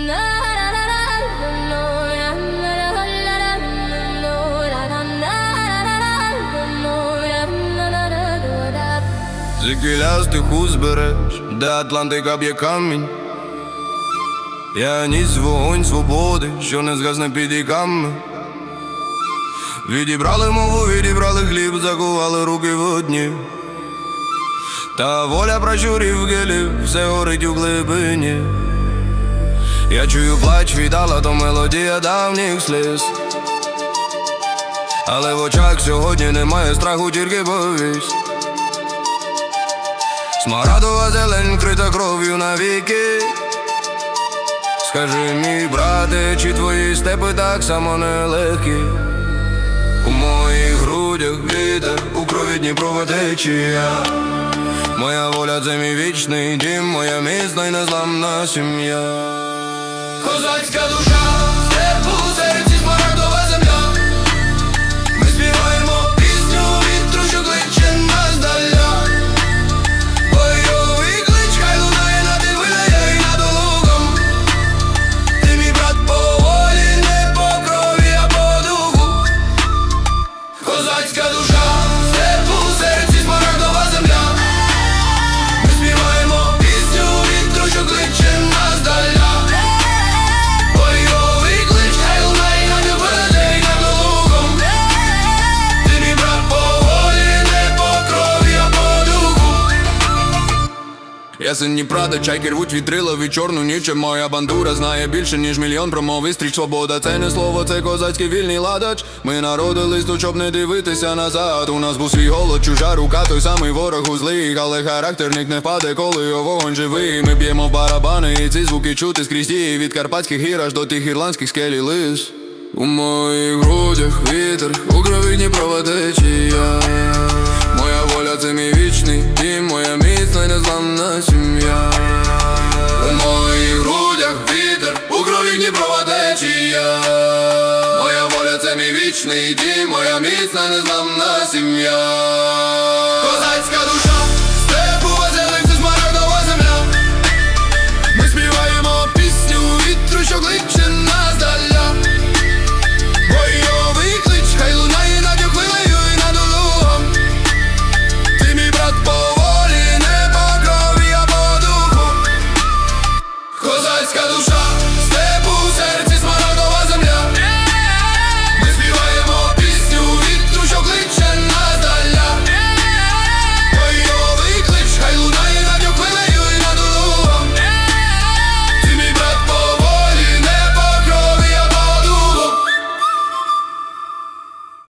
Звідкіля з тих узбереж, де Атлантика б'є камінь. Я ніс вогонь свободи, що не згасне під віками. Відібрали мову, відібрали хліб, закували руки в одні. Та воля пращурів гелів, все горить у глибині. Я чую плач віддала, то мелодія давніх сліз. Але в очах сьогодні немає страху, тільки повість. Смарагдова зелень вкрита кров'ю навіки. Скажи, мій брате, чи твої степи так само нелегкі? У моїх грудях вітер, у крові Дніпрова течія. Моя воля – це мій вічний дім, моя міцна й незламна сім'я. Козацька душа, степу у серці, смарагдова земля. Ми співаємо пісню вітру, що кличе нас здаля. Бойовий клич хай лунає над хвилею і над лугом. Ти мій брат по волі, не по крові, а по духу. Козацька душа, степу у серці, смарагдова земля. Ми співаємо пісню вітру, що кличе нас здаля. Бойовий клич хай лунає над хвилею і над лугом. Ти мій брат по волі, не по крові, а по духу. Я син Дніпра, де чайки рвуть вітрила від чорну ніч. Моя бандура знає більше, ніж мільйон промов. Стріч свобода, це не слово, це козацький вільний ладач. Ми народились тут, щоб не дивитися назад. У нас був свій голод, чужа рука, той самий ворог у злих. Але характерник не впаде, коли його вогонь живий. Ми б'ємо в барабани, і ці звуки чути скрізь дії. Від карпатських гір аж до тих ірландських скелі лис. У моїх грудях вітер, у крові Дніпрова течія. Моя воля – це мій вічний дім, моя міцна й незламна сім'я. У моїх грудях вітер, у крові Дніпрова течія. Моя воля – це мій вічний дім, моя міцна й незламна сім'я. Козацька душа, степова зелень, це смарагдова земля. Ми співаємо пісню вітру, що кличе нас здаля. Бойовий клич хай лунає над хвилею і над лугом. Ти мій брат по волі, не по крові, а по духу. Козацька душа.